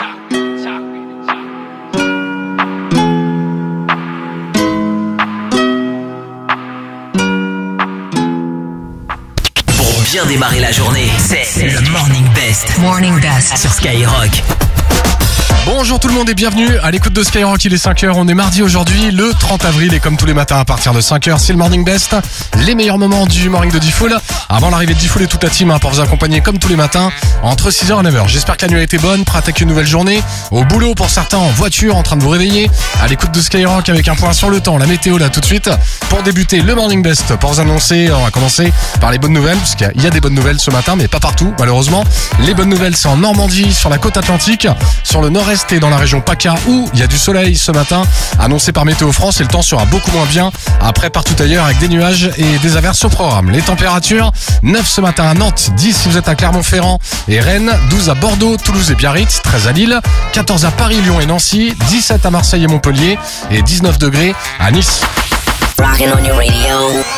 C: Pour bien démarrer la journée, c'est le Morning Best.
U: Morning Best
C: Sur Skyrock.
Q: Bonjour tout le monde et bienvenue à l'écoute de Skyrock, il est cinq heures, on est mardi aujourd'hui, le trente avril et comme tous les matins à partir de cinq heures, c'est le Morning Best, les meilleurs moments du Morning de D-Fool, avant l'arrivée de D-Fool et toute la team hein, pour vous accompagner comme tous les matins entre six heures et neuf heures. J'espère que la nuit a été bonne, prêt à attaquer une nouvelle journée, au boulot pour certains, en voiture, en train de vous réveiller, à l'écoute de Skyrock avec un point sur le temps, la météo là tout de suite, pour débuter le Morning Best, pour vous annoncer, on va commencer par les bonnes nouvelles, parce qu'il y a des bonnes nouvelles ce matin, mais pas partout malheureusement. Les bonnes nouvelles c'est en Normandie, sur la côte atlantique, sur le nord-est et dans la région PACA où il y a du soleil ce matin annoncé par Météo France et le temps sera beaucoup moins bien après partout ailleurs avec des nuages et des averses au programme. Les températures, neuf ce matin à Nantes, dix si vous êtes à Clermont-Ferrand et Rennes, douze à Bordeaux, Toulouse et Biarritz, treize à Lille, quatorze à Paris, Lyon et Nancy, dix-sept à Marseille et Montpellier et dix-neuf degrés à Nice.
C: Rockin' on your radio.